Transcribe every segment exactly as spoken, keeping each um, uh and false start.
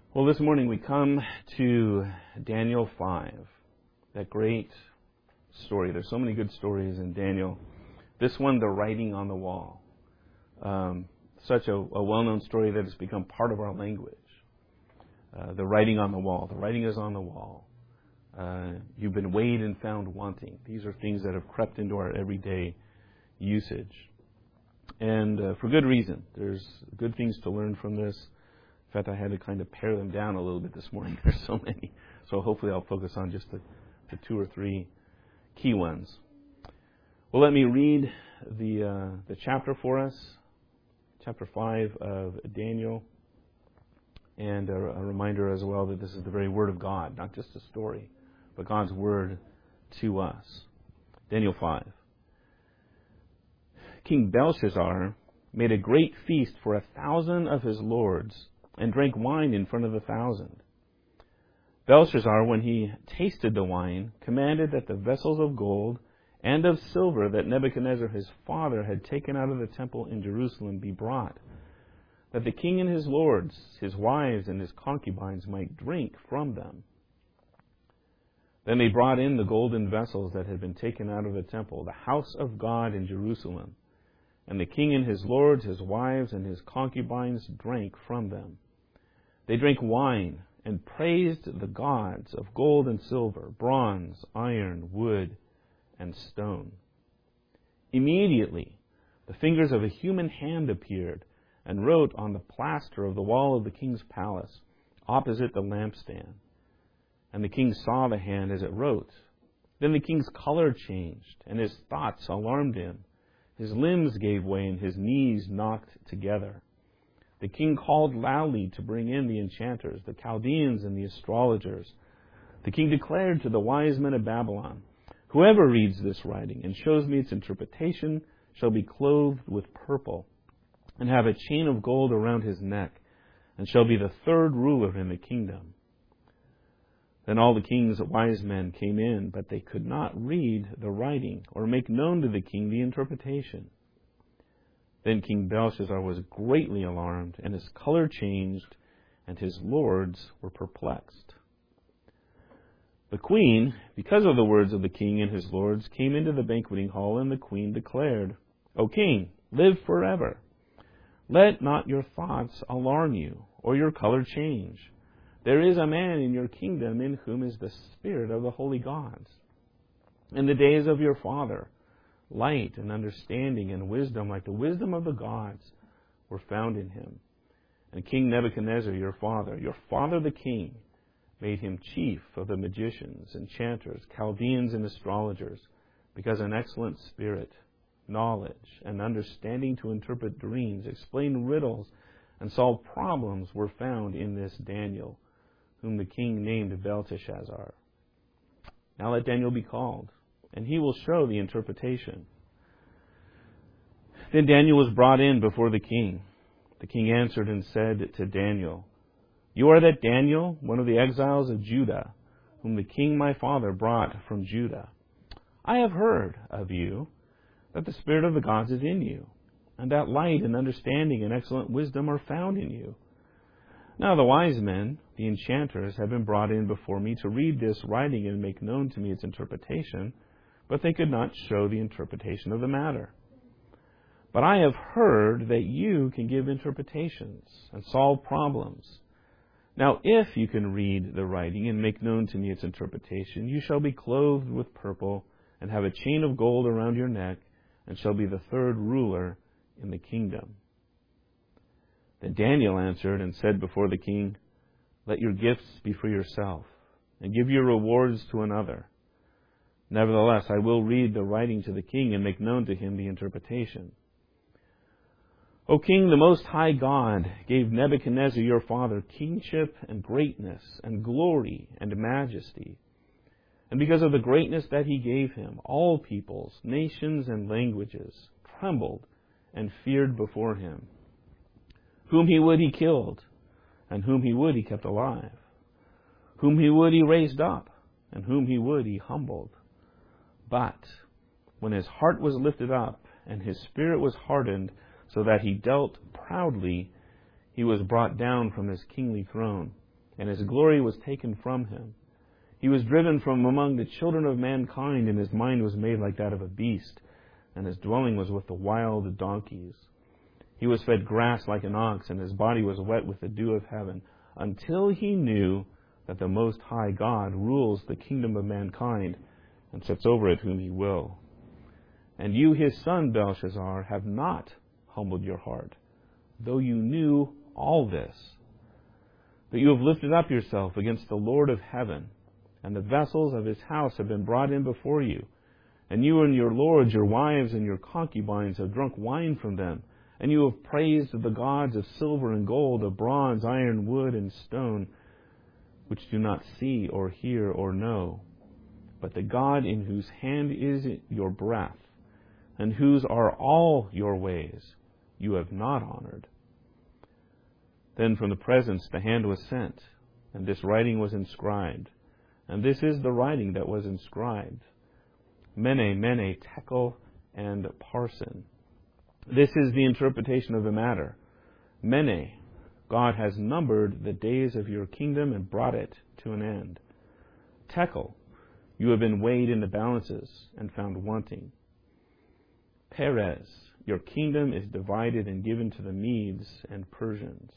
Well, this morning we come to Daniel five, that great story. There's so many good stories in Daniel. This one, the writing on the wall. Um, such a, a well-known story that has become part of our language. Uh, the writing on the wall. The writing is on the wall. Uh, you've been weighed and found wanting. These are things that have crept into our everyday usage. And uh, for good reason. There's good things to learn from this. In fact, I had to kind of pare them down a little bit this morning. There's so many. So hopefully I'll focus on just the, the two or three key ones. Well, let me read the uh, the chapter for us, chapter five of Daniel, and a, a reminder as well that this is the very Word of God, not just a story, but God's Word to us. Daniel five. King Belshazzar made a great feast for a thousand of his lords, and drank wine in front of the thousand. Belshazzar, when he tasted the wine, commanded that the vessels of gold and of silver that Nebuchadnezzar his father had taken out of the temple in Jerusalem be brought, that the king and his lords, his wives and his concubines might drink from them. Then they brought in the golden vessels that had been taken out of the temple, the house of God in Jerusalem, and the king and his lords, his wives and his concubines drank from them. They drank wine and praised the gods of gold and silver, bronze, iron, wood, and stone. Immediately, the fingers of a human hand appeared and wrote on the plaster of the wall of the king's palace, opposite the lampstand. And the king saw the hand as it wrote. Then the king's color changed, and his thoughts alarmed him. His limbs gave way, and his knees knocked together. The king called loudly to bring in the enchanters, the Chaldeans and the astrologers. The king declared to the wise men of Babylon, "Whoever reads this writing and shows me its interpretation shall be clothed with purple, and have a chain of gold around his neck, and shall be the third ruler in the kingdom." Then all the king's wise men came in, but they could not read the writing or make known to the king the interpretation. Then King Belshazzar was greatly alarmed, and his color changed, and his lords were perplexed. The queen, because of the words of the king and his lords, came into the banqueting hall, and the queen declared, "O king, live forever. Let not your thoughts alarm you, or your color change. There is a man in your kingdom in whom is the spirit of the holy gods. In the days of your father, light and understanding and wisdom, like the wisdom of the gods, were found in him. And King Nebuchadnezzar, your father, your father the king, made him chief of the magicians, enchanters, Chaldeans, and astrologers, because an excellent spirit, knowledge, and understanding to interpret dreams, explain riddles, and solve problems were found in this Daniel, whom the king named Belteshazzar. Now let Daniel be called, and he will show the interpretation." Then Daniel was brought in before the king. The king answered and said to Daniel, "You are that Daniel, one of the exiles of Judah, whom the king my father brought from Judah. I have heard of you that the spirit of the gods is in you, and that light and understanding and excellent wisdom are found in you. Now the wise men, the enchanters, have been brought in before me to read this writing and make known to me its interpretation, but they could not show the interpretation of the matter. But I have heard that you can give interpretations and solve problems. Now if you can read the writing and make known to me its interpretation, you shall be clothed with purple and have a chain of gold around your neck, and shall be the third ruler in the kingdom." Then Daniel answered and said before the king, "Let your gifts be for yourself, and give your rewards to another. Nevertheless, I will read the writing to the king and make known to him the interpretation. O king, the Most High God gave Nebuchadnezzar your father kingship and greatness and glory and majesty. And because of the greatness that he gave him, all peoples, nations, and languages trembled and feared before him. Whom he would he killed, and whom he would he kept alive. Whom he would he raised up, and whom he would he humbled. But when his heart was lifted up, and his spirit was hardened, so that he dealt proudly, he was brought down from his kingly throne, and his glory was taken from him. He was driven from among the children of mankind, and his mind was made like that of a beast, and his dwelling was with the wild donkeys. He was fed grass like an ox, and his body was wet with the dew of heaven, until he knew that the Most High God rules the kingdom of mankind and sets over it whom he will. And you, his son, Belshazzar, have not humbled your heart, though you knew all this. But you have lifted up yourself against the Lord of heaven, and the vessels of his house have been brought in before you. And you and your lords, your wives, and your concubines have drunk wine from them. And you have praised the gods of silver and gold, of bronze, iron, wood, and stone, which do not see or hear or know. But the God in whose hand is your breath, and whose are all your ways, you have not honored. Then from the presence the hand was sent, and this writing was inscribed. And this is the writing that was inscribed: Mene, Mene, Tekel, and Parsin. This is the interpretation of the matter. Mene, God has numbered the days of your kingdom and brought it to an end. Tekel, you have been weighed in the balances and found wanting. Perez, your kingdom is divided and given to the Medes and Persians.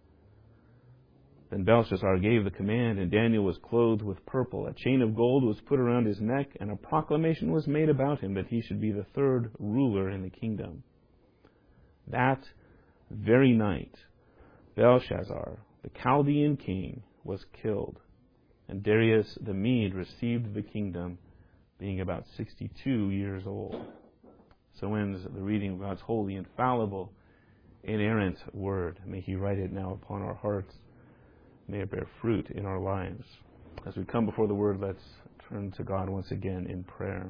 Then Belshazzar gave the command, and Daniel was clothed with purple. A chain of gold was put around his neck, and a proclamation was made about him that he should be the third ruler in the kingdom. That very night, Belshazzar, the Chaldean king, was killed, and Darius the Mede received the kingdom, being about sixty-two years old. So ends the reading of God's holy, infallible, inerrant word. May he write it now upon our hearts. May it bear fruit in our lives. As we come before the word, let's turn to God once again in prayer.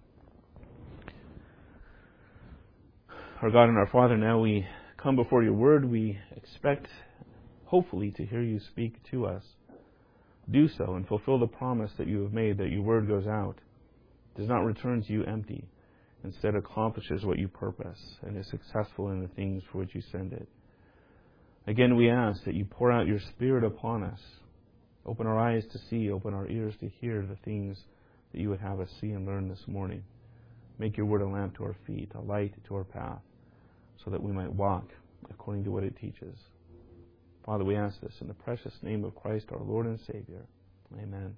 Our God and our Father, now we come before your word. We expect, hopefully, to hear you speak to us. Do so and fulfill the promise that you have made, that your word goes out, does not return to you empty, instead accomplishes what you purpose, and is successful in the things for which you send it. Again, we ask that you pour out your Spirit upon us. Open our eyes to see, open our ears to hear the things that you would have us see and learn this morning. Make your word a lamp to our feet, a light to our path, so that we might walk according to what it teaches. Father, we ask this in the precious name of Christ, our Lord and Savior. Amen.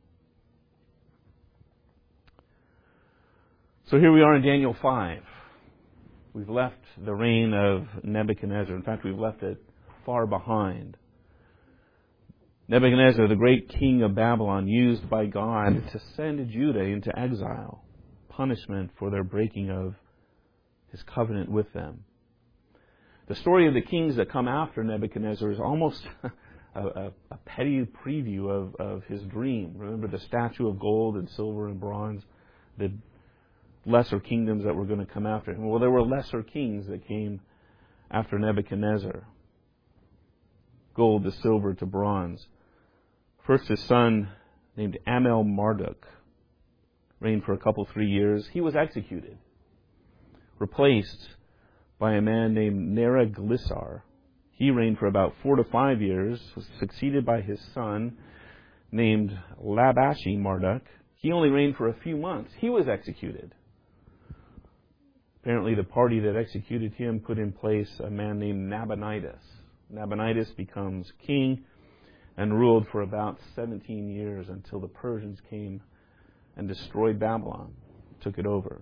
So here we are in Daniel five. We've left the reign of Nebuchadnezzar. In fact, we've left it far behind. Nebuchadnezzar, the great king of Babylon, used by God to send Judah into exile, punishment for their breaking of his covenant with them. The story of the kings that come after Nebuchadnezzar is almost a, a, a petty preview of, of his dream. Remember the statue of gold and silver and bronze, the lesser kingdoms that were going to come after him. Well, there were lesser kings that came after Nebuchadnezzar. Gold to silver to bronze. First, his son, named Amel Marduk, reigned for a couple, three years. He was executed, replaced by a man named Neriglissar. He reigned for about four to five years, was succeeded by his son, named Labashi Marduk. He only reigned for a few months. He was executed. Apparently, the party that executed him put in place a man named Nabonidus. Nabonidus becomes king and ruled for about seventeen years until the Persians came and destroyed Babylon, took it over.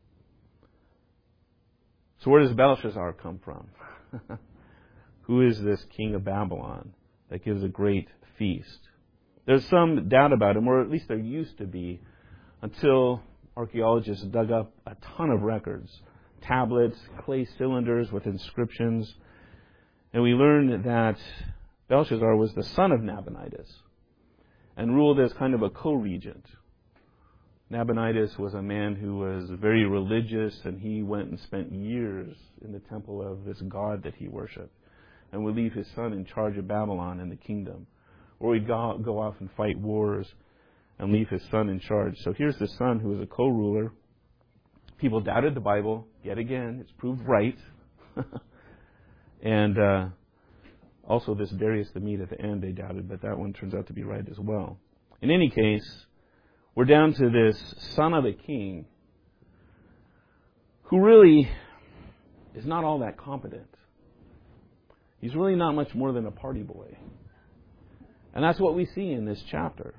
So where does Belshazzar come from? Who is this king of Babylon that gives a great feast? There's some doubt about him, or at least there used to be, until archaeologists dug up a ton of records, tablets, clay cylinders with inscriptions. And we learned that Belshazzar was the son of Nabonidus and ruled as kind of a co-regent. Nabonidus was a man who was very religious, and he went and spent years in the temple of this god that he worshipped, and would leave his son in charge of Babylon and the kingdom. Or he'd go, go off and fight wars and leave his son in charge. So here's the son who was a co-ruler. People doubted the Bible. Yet again, it's proved right. And uh, Also, this Darius the Mede at the end, they doubted, but that one turns out to be right as well. In any case, we're down to this son of a king who really is not all that competent. He's really not much more than a party boy. And that's what we see in this chapter.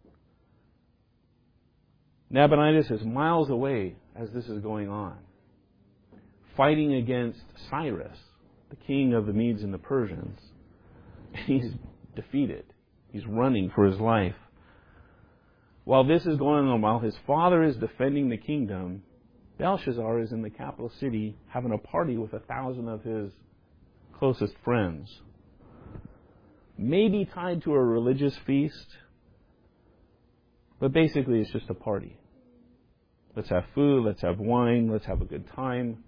Nabonidus is miles away as this is going on, fighting against Cyrus, the king of the Medes and the Persians. And he's defeated. He's running for his life. While this is going on, while his father is defending the kingdom, Belshazzar is in the capital city having a party with a thousand of his closest friends. Maybe tied to a religious feast, but basically it's just a party. Let's have food, let's have wine, let's have a good time.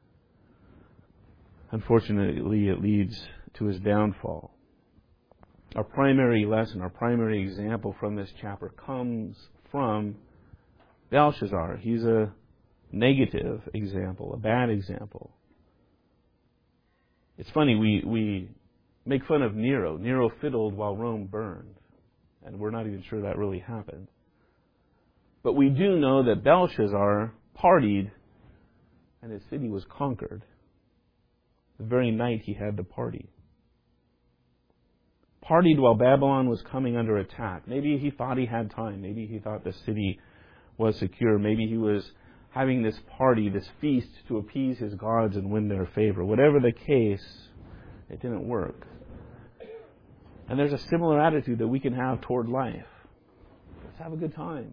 Unfortunately, it leads to his downfall. Our primary lesson, our primary example from this chapter comes from Belshazzar. He's a negative example, a bad example. It's funny, we, we make fun of Nero. Nero fiddled while Rome burned. And we're not even sure that really happened. But we do know that Belshazzar partied and his city was conquered the very night he had the party. Partied while Babylon was coming under attack. Maybe he thought he had time. Maybe he thought the city was secure. Maybe he was having this party, this feast to appease his gods and win their favor. Whatever the case, it didn't work. And there's a similar attitude that we can have toward life. Let's have a good time.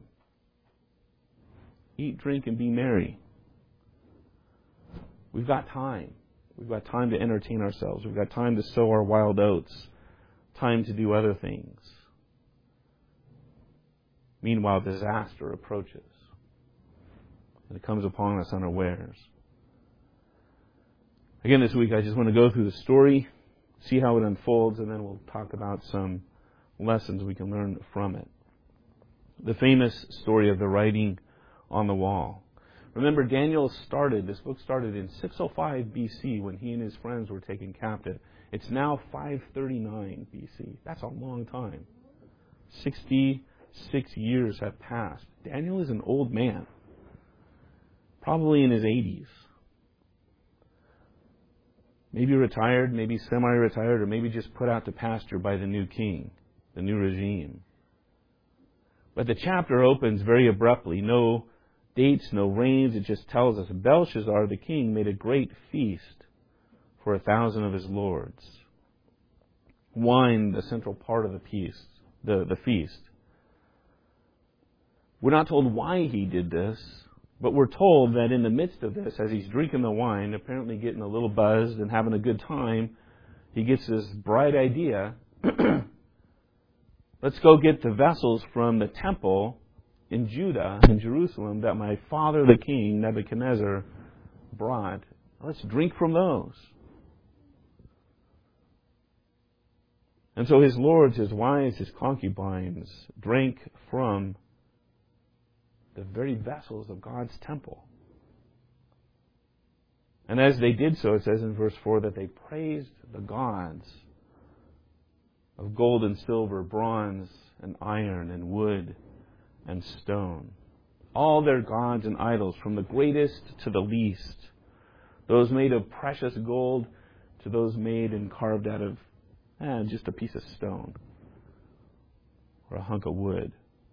Eat, drink, and be merry. We've got time. We've got time to entertain ourselves. We've got time to sow our wild oats. Time to do other things. Meanwhile, disaster approaches. And it comes upon us unawares. Again, this week I just want to go through the story, see how it unfolds, and then we'll talk about some lessons we can learn from it. The famous story of the writing on the wall. Remember, Daniel started, this book started in six oh five B C when he and his friends were taken captive. It's now five thirty-nine B C. That's a long time. sixty-six years have passed. Daniel is an old man, probably in his eighties. Maybe retired, maybe semi-retired, or maybe just put out to pasture by the new king, the new regime. But the chapter opens very abruptly. No dates, no reigns. It just tells us Belshazzar, the king, made a great feast for a thousand of his lords. Wine, the central part of the feast, the, the feast. We're not told why he did this, but we're told that in the midst of this, as he's drinking the wine, apparently getting a little buzzed and having a good time, he gets this bright idea. Let's go get the vessels from the temple in Judah, in Jerusalem, that my father, the king, Nebuchadnezzar, brought. Let's drink from those. And so his lords, his wives, his concubines drank from the very vessels of God's temple. And as they did so, it says in verse four that they praised the gods of gold and silver, bronze and iron and wood and stone. All their gods and idols, from the greatest to the least. Those made of precious gold to those made and carved out of eh, just a piece of stone or a hunk of wood.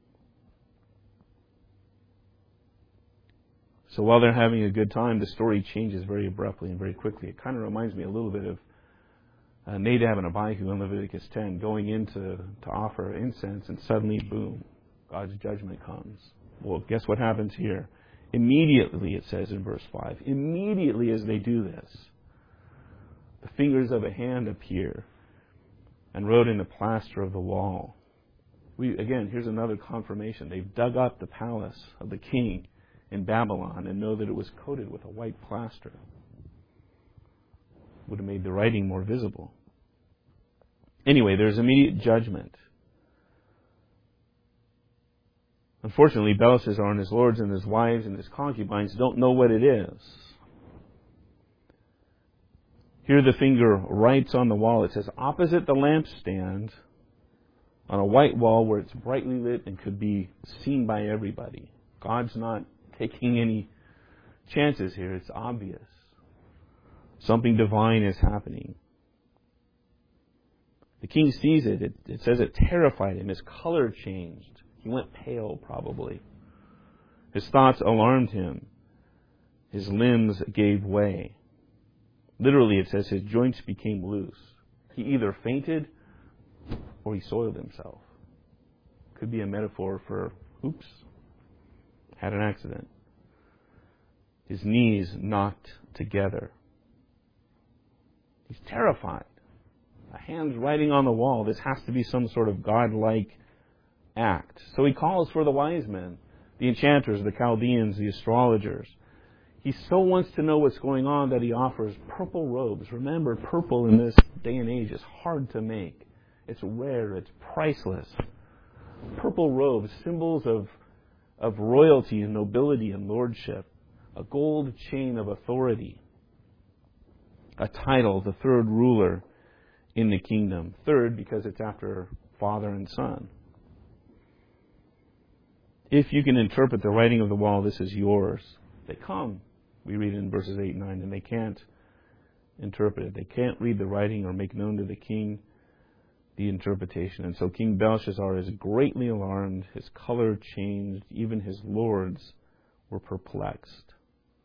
So while they're having a good time, the story changes very abruptly and very quickly. It kind of reminds me a little bit of uh, Nadab and Abihu in Leviticus ten, going in to, to offer incense, and suddenly, boom, God's judgment comes. Well, guess what happens here? Immediately, it says in verse five, immediately as they do this, the fingers of a hand appear and wrote in the plaster of the wall. We again, here's another confirmation. They've dug up the palace of the king in Babylon and know that it was coated with a white plaster. Would have made the writing more visible. Anyway, there's immediate judgment. Unfortunately, Belshazzar and his lords and his wives and his concubines don't know what it is. Here the finger writes on the wall. It says, opposite the lampstand, on a white wall where it's brightly lit and could be seen by everybody. God's not taking any chances here. It's obvious. Something divine is happening. The king sees it. It, it says it terrified him. His color changed. He went pale, probably. His thoughts alarmed him. His limbs gave way. Literally, it says his joints became loose. He either fainted or he soiled himself. Could be a metaphor for, oops, had an accident. His knees knocked together. He's terrified. A hand's writing on the wall. This has to be some sort of godlike act. So he calls for the wise men, the enchanters, the Chaldeans, the astrologers. He so wants to know what's going on that he offers purple robes. Remember, purple in this day and age is hard to make. It's rare. It's priceless. Purple robes, symbols of, of royalty and nobility and lordship. A gold chain of authority. A title, the third ruler in the kingdom. Third, because it's after father and son. If you can interpret the writing of the wall, this is yours. They come. We read in verses eight and nine, and they can't interpret it. They can't read the writing or make known to the king the interpretation. And so King Belshazzar is greatly alarmed. His color changed. Even his lords were perplexed.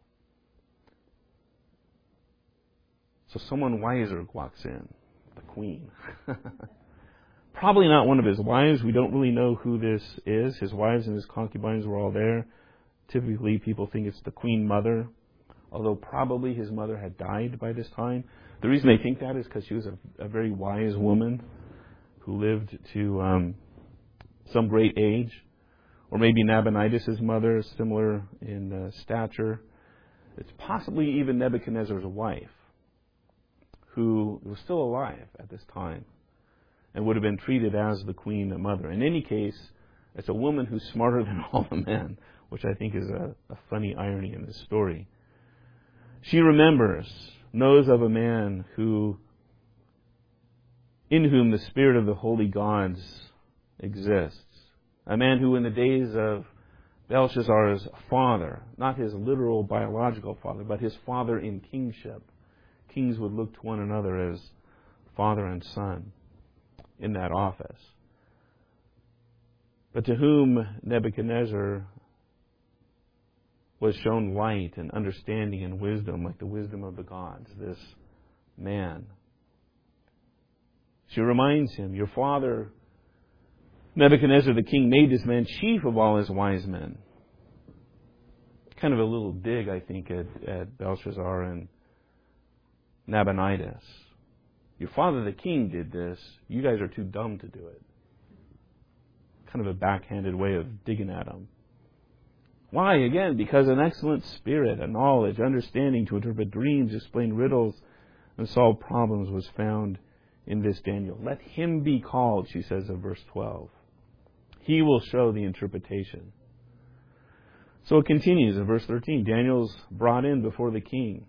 So someone wiser walks in. The queen. Probably not one of his wives. We don't really know who this is. His wives and his concubines were all there. Typically, people think it's the queen mother, although probably his mother had died by this time. The reason they think that is because she was a, a very wise woman who lived to um, some great age. Or maybe Nabonidus' mother, similar in uh, stature. It's possibly even Nebuchadnezzar's wife, who was still alive at this time and would have been treated as the queen mother. In any case, it's a woman who's smarter than all the men, which I think is a, a funny irony in this story. She remembers, knows of a man who, in whom the spirit of the holy gods exists. A man who in the days of Belshazzar's father, not his literal biological father, but his father in kingship, kings would look to one another as father and son in that office. But to whom Nebuchadnezzar was shown light and understanding and wisdom, like the wisdom of the gods, this man. She reminds him, your father, Nebuchadnezzar the king, made this man chief of all his wise men. Kind of a little dig, I think, at, at Belshazzar and Nabonidus. Your father the king did this. You guys are too dumb to do it. Kind of a backhanded way of digging at him. Why? Again, because an excellent spirit, a knowledge, understanding to interpret dreams, explain riddles, and solve problems was found in this Daniel. Let him be called, she says in verse twelve. He will show the interpretation. So it continues in verse thirteen. Daniel's brought in before the king.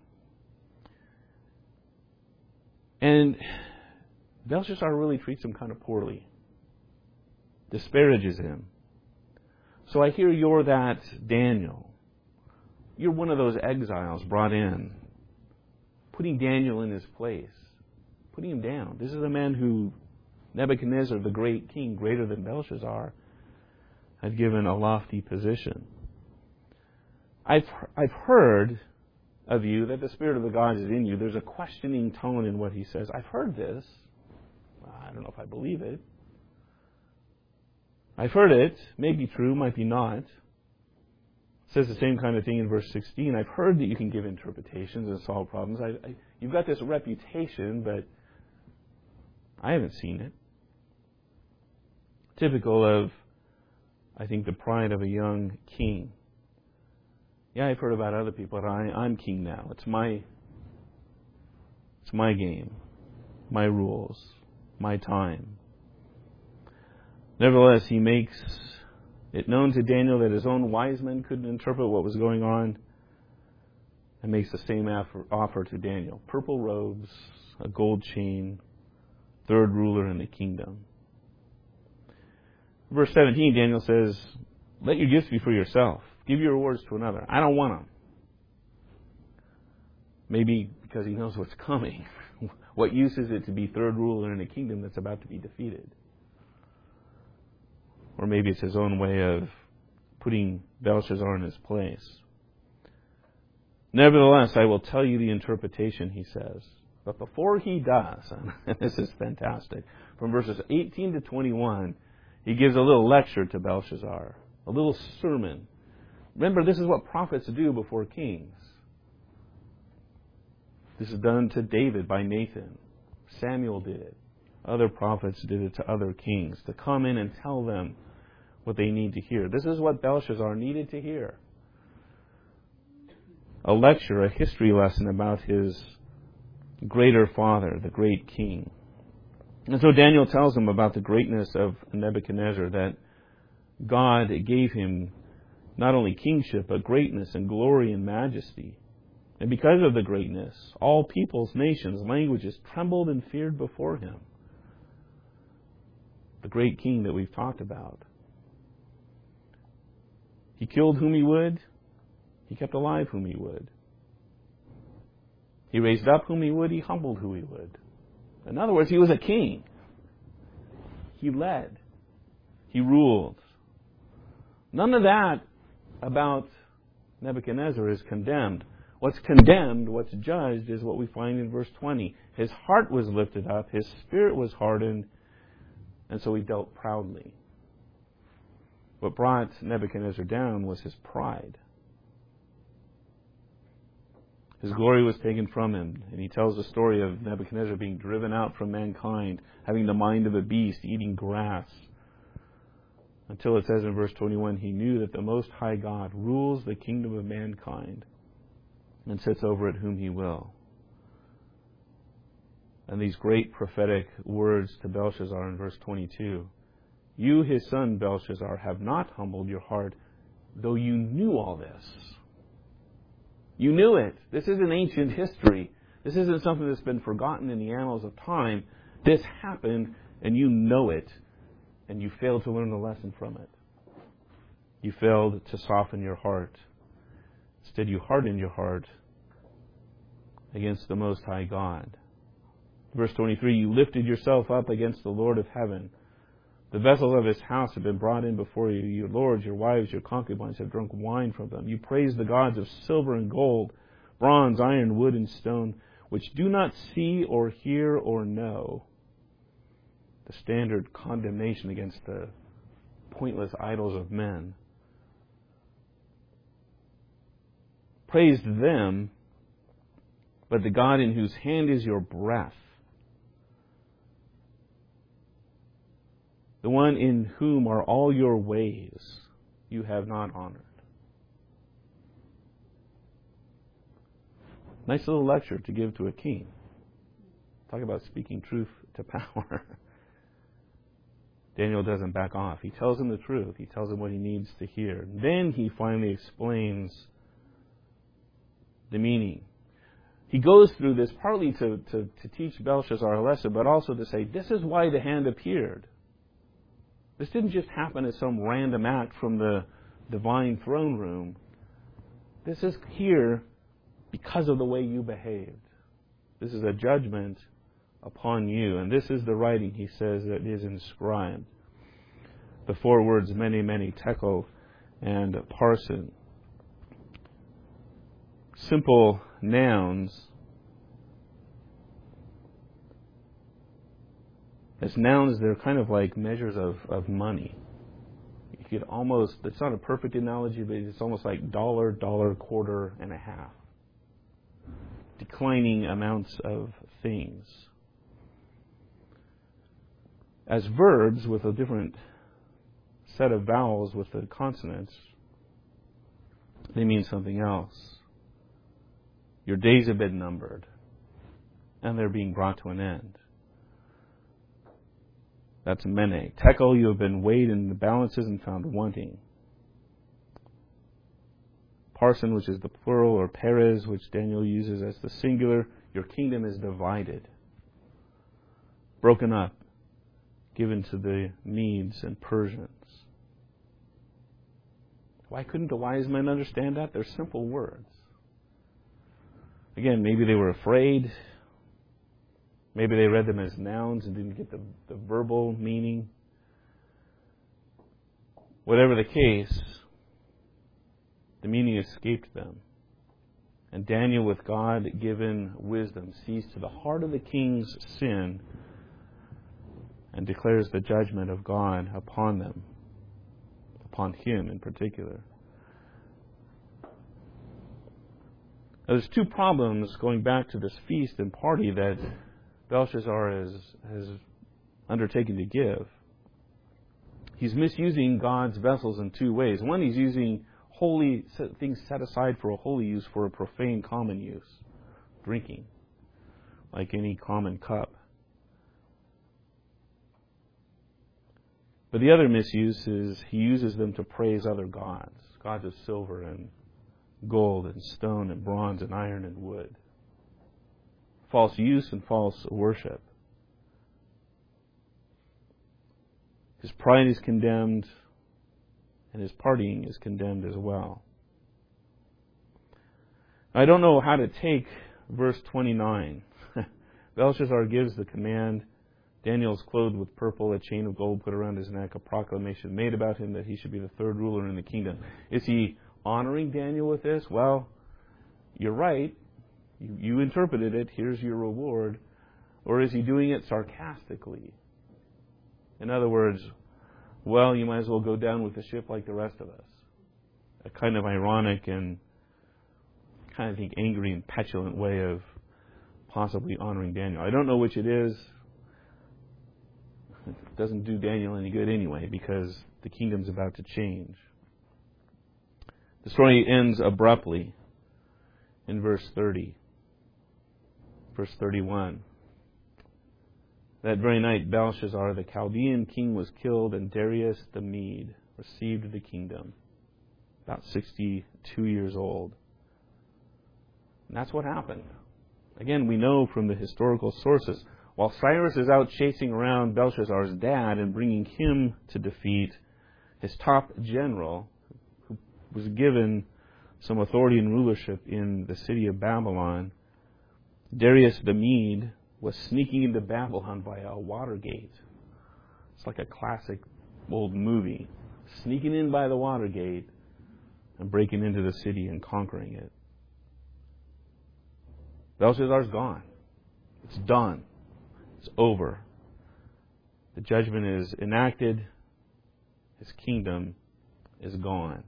And Belshazzar really treats him kind of poorly. Disparages him. So I hear you're that Daniel. You're one of those exiles brought in. Putting Daniel in his place. Putting him down. This is a man who Nebuchadnezzar, the great king, greater than Belshazzar, had given a lofty position. I've, I've heard of you that the Spirit of the gods is in you. There's a questioning tone in what he says. I've heard this. I don't know if I believe it. I've heard it. May be true, might be not. It says the same kind of thing in verse sixteen. I've heard that you can give interpretations and solve problems. I, I, you've got this reputation, but I haven't seen it. Typical of, I think, the pride of a young king. Yeah, I've heard about other people, but I, I'm king now. It's my, it's my game, my rules, my time. Nevertheless, he makes it known to Daniel that his own wise men couldn't interpret what was going on. and makes the same offer to Daniel. Purple robes, a gold chain, third ruler in the kingdom. Verse seventeen, Daniel says, let your gifts be for yourself. Give your rewards to another. I don't want them. Maybe because he knows what's coming. What use is it to be third ruler in a kingdom that's about to be defeated? Or maybe it's his own way of putting Belshazzar in his place. Nevertheless, I will tell you the interpretation, he says. But before he does, and this is fantastic, from verses eighteen to twenty-one, he gives a little lecture to Belshazzar, a little sermon. Remember, this is what prophets do before kings. This is done to David by Nathan. Samuel did it. Other prophets did it to other kings, to come in and tell them what they need to hear. This is what Belshazzar needed to hear. A lecture, a history lesson about his greater father, the great king. And so Daniel tells him about the greatness of Nebuchadnezzar, that God gave him not only kingship, but greatness and glory and majesty. And because of the greatness, all peoples, nations, languages trembled and feared before him. The great king that we've talked about. He killed whom he would. He kept alive whom he would. He raised up whom he would. He humbled who he would. In other words, he was a king. He led. He ruled. None of that about Nebuchadnezzar is condemned. What's condemned, what's judged, is what we find in verse twenty. His heart was lifted up, his spirit was hardened, and so he dealt proudly. What brought Nebuchadnezzar down was his pride. His glory was taken from him, and he tells the story of Nebuchadnezzar being driven out from mankind, having the mind of a beast, eating grass. Until it says in verse twenty-one, he knew that the Most High God rules the kingdom of mankind and sits over it whom he will. And these great prophetic words to Belshazzar in verse twenty-two. You, his son Belshazzar, have not humbled your heart, though you knew all this. You knew it. This isn't ancient history. This isn't something that's been forgotten in the annals of time. This happened, and you know it, and you failed to learn the lesson from it. You failed to soften your heart. Instead, you hardened your heart against the Most High God. Verse twenty-three, you lifted yourself up against the Lord of heaven. The vessels of his house have been brought in before you. Your lords, your wives, your concubines have drunk wine from them. You praise the gods of silver and gold, bronze, iron, wood, and stone, which do not see or hear or know. The standard condemnation against the pointless idols of men. Praise them, but the God in whose hand is your breath, the one in whom are all your ways, you have not honored. Nice little lecture to give to a king. Talk about speaking truth to power. Daniel doesn't back off. He tells him the truth. He tells him what he needs to hear. Then he finally explains the meaning. He goes through this partly to, to, to teach Belshazzar a lesson, but also to say, this is why the hand appeared. This didn't just happen as some random act from the divine throne room. This is here because of the way you behaved. This is a judgment upon you. And this is the writing, he says, that is inscribed. The four words, mene, mene, tekel, and parsin. Simple nouns. As nouns, they're kind of like measures of, of money. You could almost, it's not a perfect analogy, but it's almost like dollar, dollar, quarter, and a half. Declining amounts of things. As verbs with a different set of vowels with the consonants, they mean something else. Your days have been numbered, and they're being brought to an end. That's mene. Tekel, you have been weighed in the balances and found wanting. Parson, which is the plural, or Perez, which Daniel uses as the singular. Your kingdom is divided, broken up, given to the Medes and Persians. Why couldn't the wise men understand that? They're simple words. Again, maybe they were afraid. Maybe they read them as nouns and didn't get the, the verbal meaning. Whatever the case, the meaning escaped them. And Daniel, with God-given wisdom, sees to the heart of the king's sin and declares the judgment of God upon them, upon him in particular. Now, there's two problems going back to this feast and party that Belshazzar has, has undertaken to give. He's misusing God's vessels in two ways. One, he's using holy things set aside for a holy use for a profane common use, drinking, like any common cup. But the other misuse is he uses them to praise other gods, gods of silver and gold and stone and bronze and iron and wood. False use and false worship. His pride is condemned, and his partying is condemned as well. I don't know how to take verse twenty-nine. Belshazzar gives the command. Daniel is clothed with purple, a chain of gold put around his neck, a proclamation made about him that he should be the third ruler in the kingdom. Is he honoring Daniel with this? Well, you're right. You, you interpreted it. Here's your reward. Or is he doing it sarcastically? In other words, well, you might as well go down with the ship like the rest of us. A kind of ironic and kind of think angry and petulant way of possibly honoring Daniel. I don't know which it is. It doesn't do Daniel any good anyway, because the kingdom's about to change. The story ends abruptly in verse thirty. Verse thirty-one. That very night, Belshazzar, the Chaldean king, was killed, and Darius the Mede received the kingdom, about sixty-two years old. And that's what happened. Again, we know from the historical sources, while Cyrus is out chasing around Belshazzar's dad and bringing him to defeat, his top general, who was given some authority and rulership in the city of Babylon, Darius the Mede, was sneaking into Babylon via a water gate. It's like a classic old movie. Sneaking in by the water gate and breaking into the city and conquering it. Belshazzar's gone. It's done. It's over. The judgment is enacted. His kingdom is gone.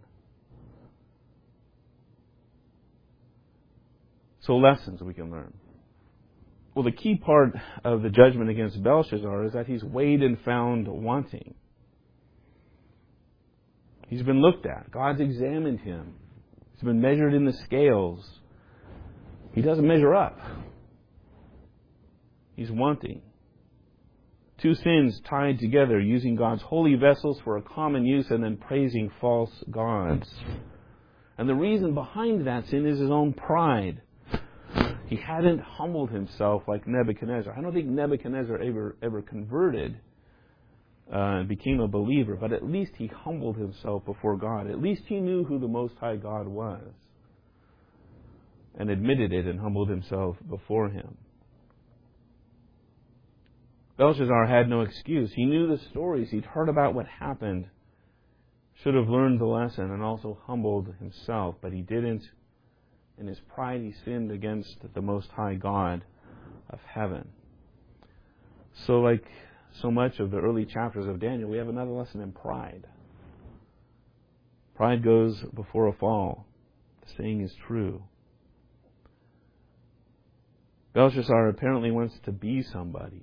So lessons we can learn. Well, the key part of the judgment against Belshazzar is that he's weighed and found wanting. He's been looked at. God's examined him. He's been measured in the scales. He doesn't measure up. He's wanting. Two sins tied together, using God's holy vessels for a common use and then praising false gods. And the reason behind that sin is his own pride. He hadn't humbled himself like Nebuchadnezzar. I don't think Nebuchadnezzar ever ever converted uh, and became a believer, but at least he humbled himself before God. At least he knew who the Most High God was and admitted it and humbled himself before him. Belshazzar had no excuse. He knew the stories. He'd heard about what happened. Should have learned the lesson and also humbled himself, but he didn't. In his pride, he sinned against the Most High God of heaven. So like so much of the early chapters of Daniel, we have another lesson in pride. Pride goes before a fall. The saying is true. Belshazzar apparently wants to be somebody.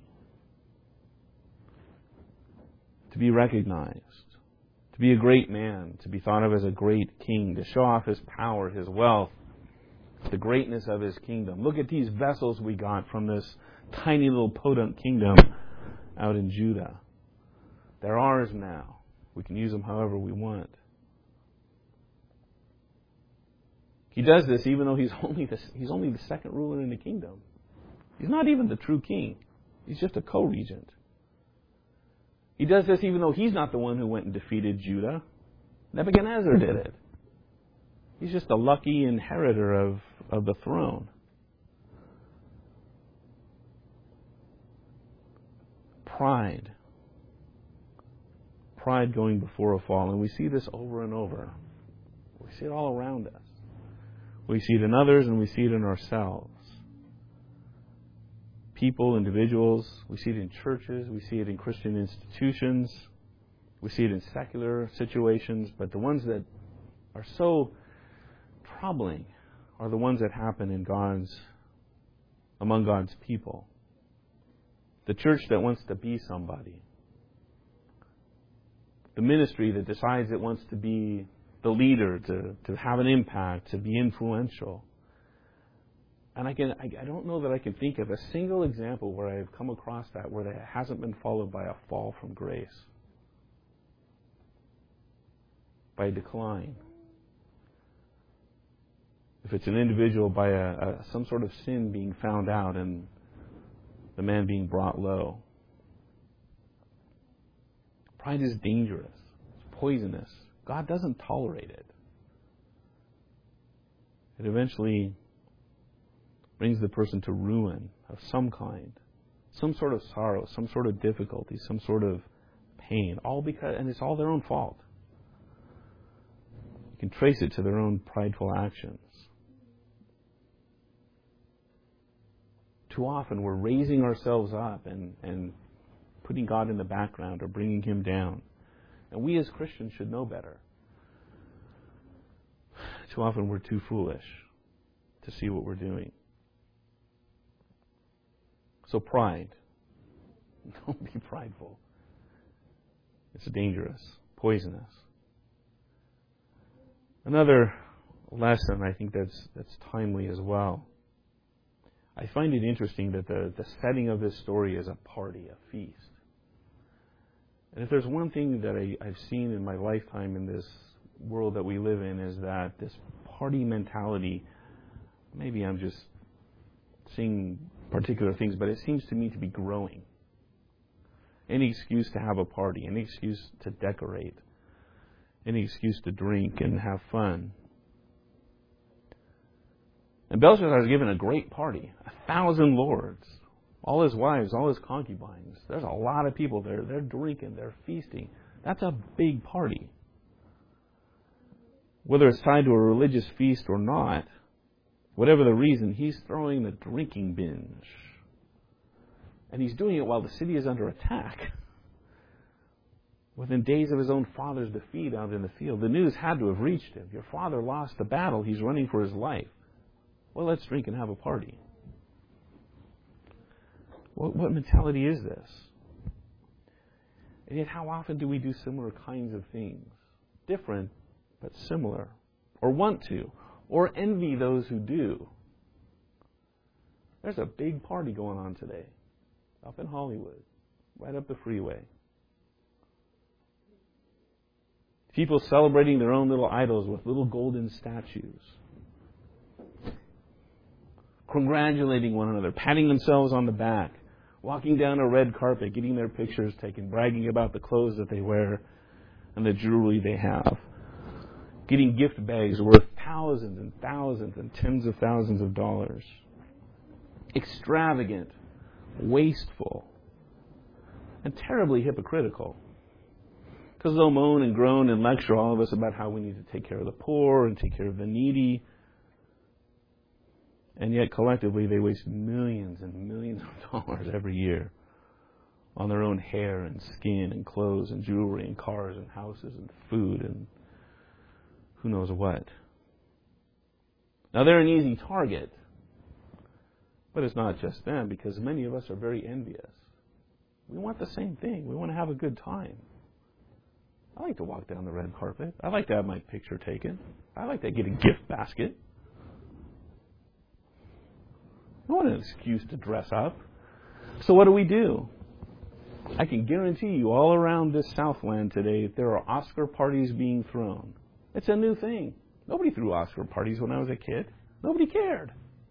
To be recognized. To be a great man. To be thought of as a great king. To show off his power, his wealth. The greatness of his kingdom. Look at these vessels we got from this tiny little podunk kingdom out in Judah. They're ours now. We can use them however we want. He does this even though he's only the, he's only the second ruler in the kingdom. He's not even the true king. He's just a co-regent. He does this even though he's not the one who went and defeated Judah. Nebuchadnezzar did it. He's just a lucky inheritor of, of the throne. Pride. Pride going before a fall. And we see this over and over. We see it all around us. We see it in others and we see it in ourselves. People, individuals, we see it in churches, we see it in Christian institutions, we see it in secular situations, but the ones that are so troubling are the ones that happen in God's, among God's people. The church that wants to be somebody. The ministry that decides it wants to be the leader, to, to have an impact, to be influential. And I can I, I don't know that I can think of a single example where I've come across that where that hasn't been followed by a fall from grace. By a decline. If it's an individual, by a, a some sort of sin being found out and the man being brought low. Pride is dangerous. It's poisonous. God doesn't tolerate it. It eventually brings the person to ruin of some kind. Some sort of sorrow, some sort of difficulty, some sort of pain. All because, and it's all their own fault. You can trace it to their own prideful actions. Too often we're raising ourselves up and, and putting God in the background or bringing Him down. And we as Christians should know better. Too often we're too foolish to see what we're doing. So pride. Don't be prideful. It's dangerous, poisonous. Another lesson I think that's that's timely as well. I find it interesting that the, the setting of this story is a party, a feast. And if there's one thing that I, I've seen in my lifetime in this world that we live in, is that this party mentality, maybe I'm just seeing particular things, but it seems to me to be growing. Any excuse to have a party, any excuse to decorate, any excuse to drink and have fun. And Belshazzar is given a great party, a thousand lords, all his wives, all his concubines. There's a lot of people there. They're drinking, they're feasting. That's a big party. Whether it's tied to a religious feast or not, whatever the reason, he's throwing the drinking binge. And he's doing it while the city is under attack. Within days of his own father's defeat out in the field, the news had to have reached him. Your father lost the battle. He's running for his life. Well, let's drink and have a party. What, what mentality is this? And yet, how often do we do similar kinds of things? Different, but similar. Or want to. Or envy those who do. There's a big party going on today. Up in Hollywood. Right up the freeway. People celebrating their own little idols with little golden statues. Congratulating one another, patting themselves on the back, walking down a red carpet, getting their pictures taken, bragging about the clothes that they wear and the jewelry they have, getting gift bags worth thousands and thousands and tens of thousands of dollars. Extravagant, wasteful, and terribly hypocritical. Because they'll moan and groan and lecture all of us about how we need to take care of the poor and take care of the needy. And yet, collectively, they waste millions and millions of dollars every year on their own hair and skin and clothes and jewelry and cars and houses and food and who knows what. Now, they're an easy target. But it's not just them, because many of us are very envious. We want the same thing. We want to have a good time. I like to walk down the red carpet. I like to have my picture taken. I like to get a gift basket. I don't want an excuse to dress up. So what do we do? I can guarantee you all around this Southland today there are Oscar parties being thrown. It's a new thing. Nobody threw Oscar parties when I was a kid. Nobody cared.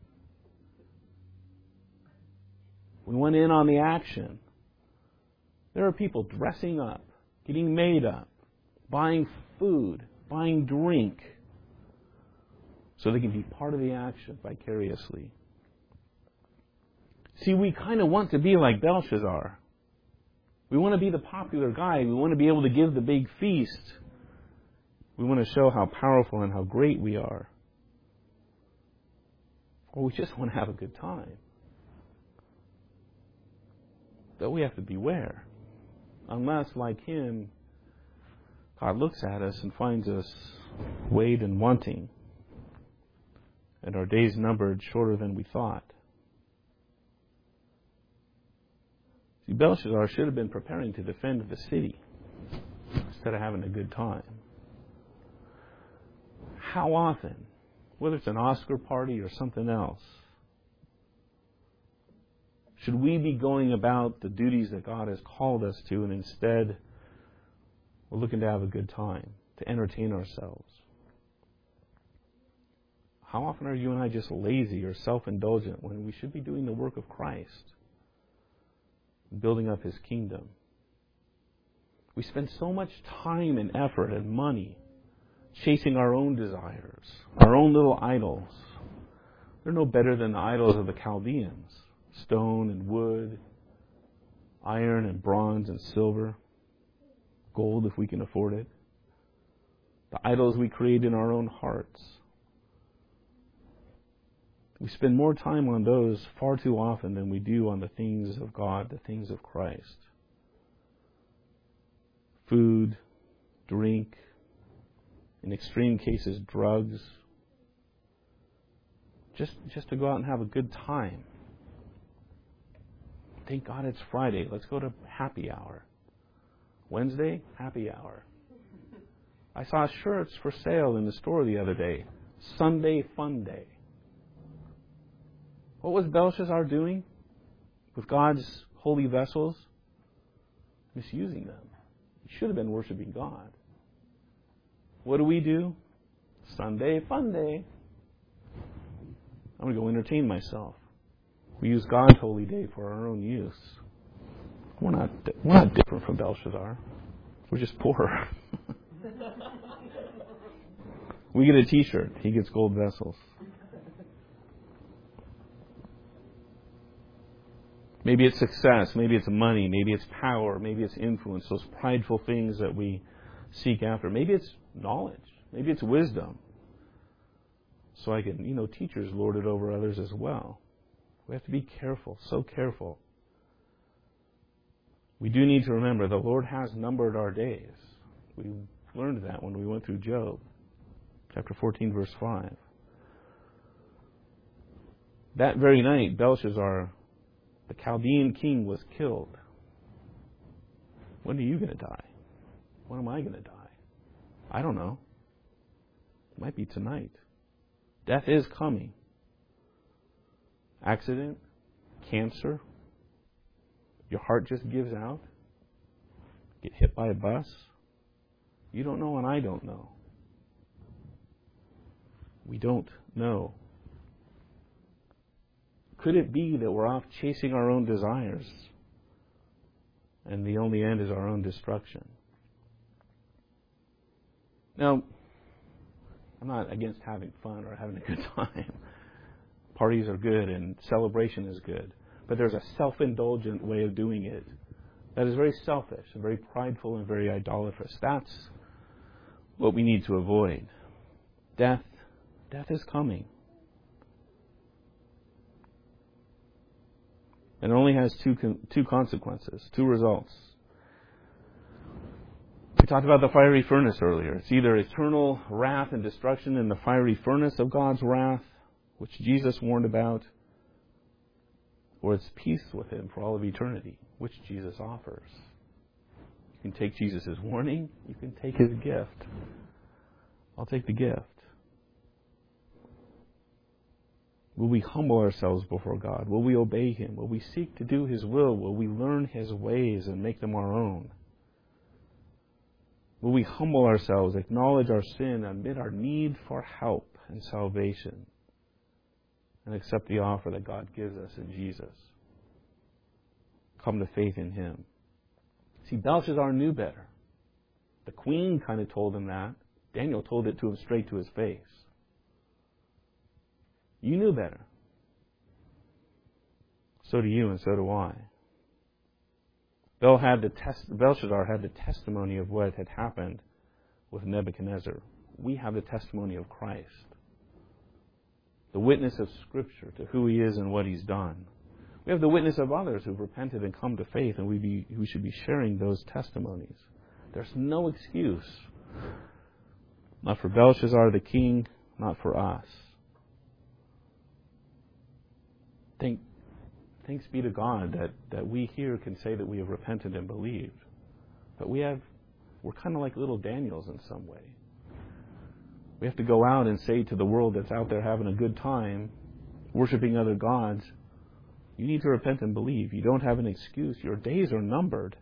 We went in on the action. There are people dressing up, getting made up, buying food, buying drink, so they can be part of the action vicariously. See, we kind of want to be like Belshazzar. We want to be the popular guy. We want to be able to give the big feast. We want to show how powerful and how great we are. Or we just want to have a good time. But we have to beware. Unless, like him, God looks at us and finds us weighed and wanting, and our days numbered shorter than we thought. See, Belshazzar should have been preparing to defend the city instead of having a good time. How often, whether it's an Oscar party or something else, should we be going about the duties that God has called us to, and instead we're looking to have a good time, to entertain ourselves? How often are you and I just lazy or self-indulgent when we should be doing the work of Christ, building up His kingdom? We spend so much time and effort and money chasing our own desires, our own little idols. They're no better than the idols of the Chaldeans. Stone and wood, iron and bronze and silver, gold if we can afford it. The idols we create in our own hearts. We spend more time on those far too often than we do on the things of God, the things of Christ. Food, drink, in extreme cases, drugs. Just, just to go out and have a good time. Thank God it's Friday. Let's go to happy hour. Wednesday, happy hour. I saw shirts for sale in the store the other day. Sunday fun day. What was Belshazzar doing with God's holy vessels? Misusing them. He should have been worshiping God. What do we do? Sunday fun day. I'm going to go entertain myself. We use God's holy day for our own use. We're not, we're not different from Belshazzar. We're just poor. We get a t-shirt. He gets gold vessels. Maybe it's success. Maybe it's money. Maybe it's power. Maybe it's influence. Those prideful things that we seek after. Maybe it's knowledge. Maybe it's wisdom. So I can, you know, teachers lord it over others as well. We have to be careful, so careful. We do need to remember the Lord has numbered our days. We learned that when we went through Job, chapter fourteen, verse five. That very night, Belshazzar, the Chaldean king, was killed. When are you going to die? When am I going to die? I don't know. It might be tonight. Death is coming. Accident, cancer, your heart just gives out, get hit by a bus. You don't know and I don't know. We don't know. Could it be that we're off chasing our own desires and the only end is our own destruction? Now, I'm not against having fun or having a good time. Parties are good and celebration is good. But there's a self-indulgent way of doing it that is very selfish and very prideful and very idolatrous. That's what we need to avoid. Death, death is coming. And it only has two two consequences, two results. We talked about the fiery furnace earlier. It's either eternal wrath and destruction in the fiery furnace of God's wrath, which Jesus warned about, or it's peace with Him for all of eternity, which Jesus offers. You can take Jesus' warning. You can take His gift. I'll take the gift. Will we humble ourselves before God? Will we obey Him? Will we seek to do His will? Will we learn His ways and make them our own? Will we humble ourselves, acknowledge our sin, admit our need for help and salvation, and accept the offer that God gives us in Jesus? Come to faith in Him. See, Belshazzar knew better. The queen kind of told him that. Daniel told it to him straight to his face. You knew better. So do you, and so do I. Bel had the test, Belshazzar had the testimony of what had happened with Nebuchadnezzar. We have the testimony of Christ. The witness of Scripture to who He is and what He's done. We have the witness of others who've repented and come to faith, and we, be, we should be sharing those testimonies. There's no excuse. Not for Belshazzar the king, not for us. Thank, thanks be to God that, that we here can say that we have repented and believed. But we have, we're kind of like little Daniels in some way. We have to go out and say to the world that's out there having a good time, worshiping other gods, you need to repent and believe. You don't have an excuse. Your days are numbered.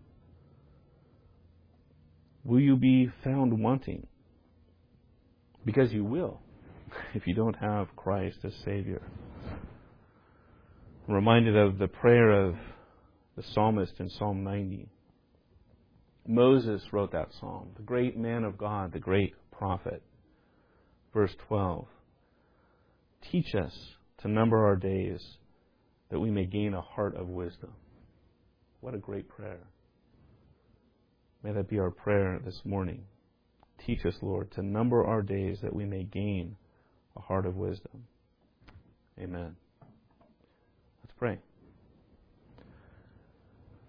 Will you be found wanting? Because you will, if you don't have Christ as Savior. I'm reminded of the prayer of the psalmist in Psalm ninety. Moses wrote that psalm, the great man of God, the great prophet. Verse twelve. Teach us to number our days, that we may gain a heart of wisdom. What a great prayer. May that be our prayer this morning. Teach us, Lord, to number our days that we may gain a heart of wisdom. Amen. Let's pray.